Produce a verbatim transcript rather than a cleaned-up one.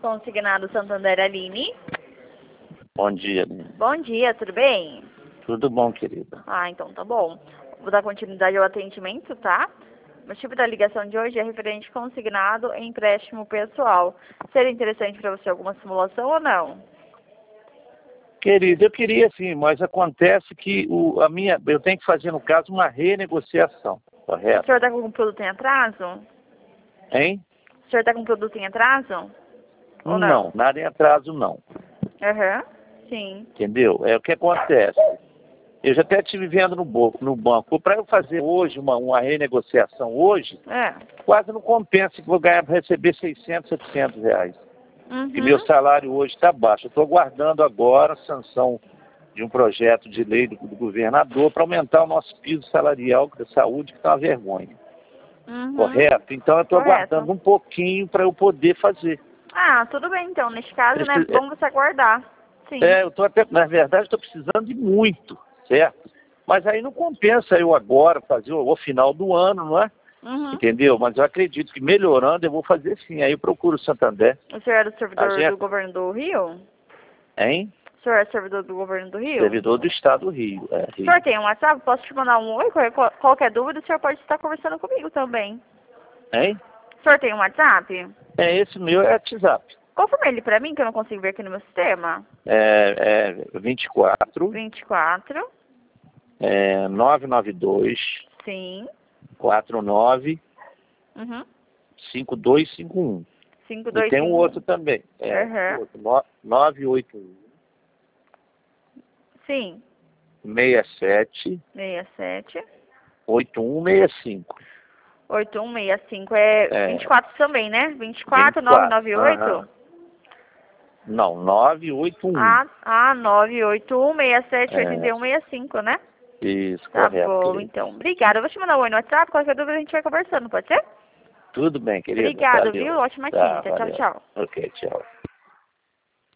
Consignado Santander, Aline. Bom dia, Aline. Bom dia, tudo bem? Tudo bom, querida. Ah, então tá bom. Vou dar continuidade ao atendimento, tá? O motivo da ligação de hoje é referente consignado em empréstimo pessoal. Seria interessante para você alguma simulação ou não? Querida, eu queria sim, mas acontece que o, a minha, eu tenho que fazer, no caso, uma renegociação, O correto? senhor está com um produto em atraso? Hein? O senhor está com um produto em atraso? Ou não? Não, nada em atraso não, Aham, sim. entendeu? É o que acontece. Eu já até estive vendo no, bo- no banco, para eu fazer hoje uma, uma renegociação hoje, É. quase não compensa que vou ganhar para receber seiscentos, setecentos reais. E meu Uhum. salário hoje está baixo. Eu estou aguardando agora a sanção de um projeto de lei do, do governador para aumentar o nosso piso salarial da saúde, que está uma vergonha. Uhum. Correto? Então eu estou Correto. aguardando um pouquinho para eu poder fazer. Ah, tudo bem então. Neste caso, né, é Preci- bom você aguardar. Sim. É, eu estou até, na verdade, estou precisando de muito, certo? Mas aí não compensa eu agora fazer o, o final do ano, não é? Uhum. Entendeu? Mas eu acredito que melhorando eu vou fazer sim. Aí eu procuro o Santander. O senhor é do servidor Agência- do governo do Rio? Hein? O senhor é servidor do governo do Rio? Servidor do Estado do Rio. É, O Rio. senhor tem um WhatsApp? Posso te mandar um oi? Qual- Qualquer dúvida, o senhor pode estar conversando comigo também. Hein? O senhor tem um WhatsApp? É, esse meu é WhatsApp. Confirma ele pra mim, que eu não consigo ver aqui no meu sistema. É, é vinte e quatro, vinte e quatro. é, nove nove dois, Sim. quatro nove, Uhum. cinco dois cinco um. cinco E dois tem um cinco. outro também. É, Aham. outro, no- nove oito um, Sim. seis sete, sessenta e sete. oito um seis cinco. oito um seis cinco. É É, vinte e quatro também, né? vinte e quatro, nove nove oito. aham. Não, nove oito um. Ah, ah, nove oito um seis sete oito É, um seis cinco, né? isso, Tá correto, bom, querido. então. Obrigada. Eu vou te mandar um oi no WhatsApp. Qualquer dúvida a gente vai conversando, pode ser? Tudo bem, querido. Obrigada, Valeu. viu? Ótima Tá, quinta. Tchau, valeu. tchau. Ok, tchau.